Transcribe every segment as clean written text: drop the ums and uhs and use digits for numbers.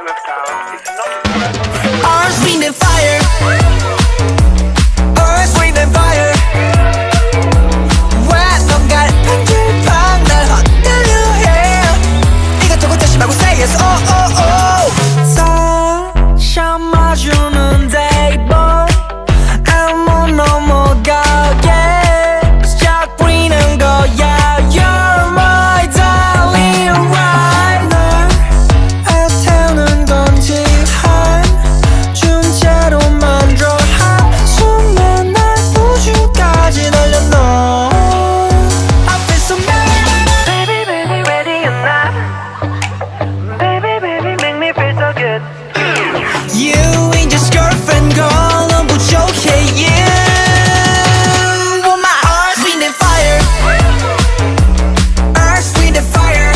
Earth, wind and fire. Earth, wind and fire. 왜 넌 갈팡질팡 날 헛들려 해. 이것저것 대시 말고 say yes oh oh oh. sunshine 마주는 day boy 아무 넘어가게 시작 부리는 거야. You're my darling right. 널 애태우는 건지 한 줌째로 만들어 한숨에 날 우주까지 날려놓어. I feel so bad. Baby, baby, ready or not. Baby, baby, make me feel so good. You ain't just girlfriend girl 넌 부족해 you. Want my earth, wind and fire. Earth, wind and fire.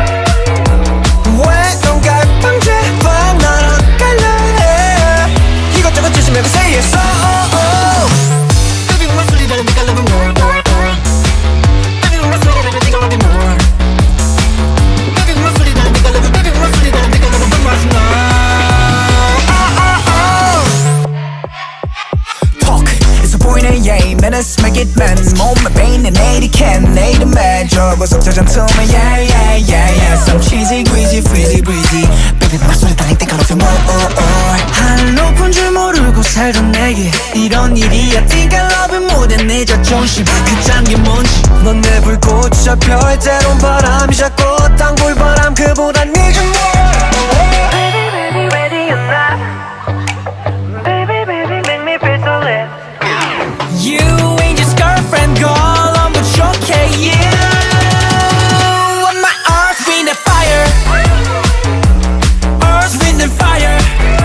왜 넌 갈팡질팡 날 엇갈려 해. 이것저것 주지 말고 say yes oh oh. Baby when my sweetie darling think I love you more more more. Baby when my sweetie darling think I love you more. Baby when my sweetie darling think I love you. Baby when my sweetie darling think I love you so much more. Talk is a point and yeah minutes make it man 몸에 베이는 내일이 can 내일은 매져 벌써 저장tum에 yeah yeah yeah yeah some cheesy greasy freezy breezy baby my 소리 달릴 때 가로수 more oh oh. 하늘 높은 줄 모르고 살던 내게 이런 일이야 think I love you more than 내 자존심 그 장면 뭔지 넌 내 불꽃 저 별 때론 바람이 자꾸 땅굴 바람 그보다 늦은 more. Baby, baby, ready or not. Baby, baby, make me feel so lit. You ain't just girlfriend girl I'm 부족해 you. Want my earth, wind and fire. Earth, wind and fire.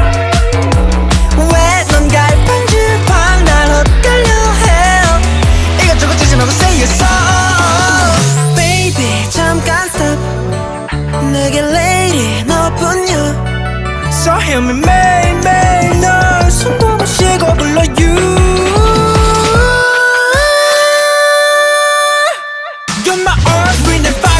왜 넌 갈팡질팡 날 헛갈려 해. 이것저것 주지 말고 say yes oh. Baby 잠깐 stop 내게 lady 너뿐이야. So hear me 매일매일 널 숨도 못 쉬고 불러 you. You're my earth, wind and fire.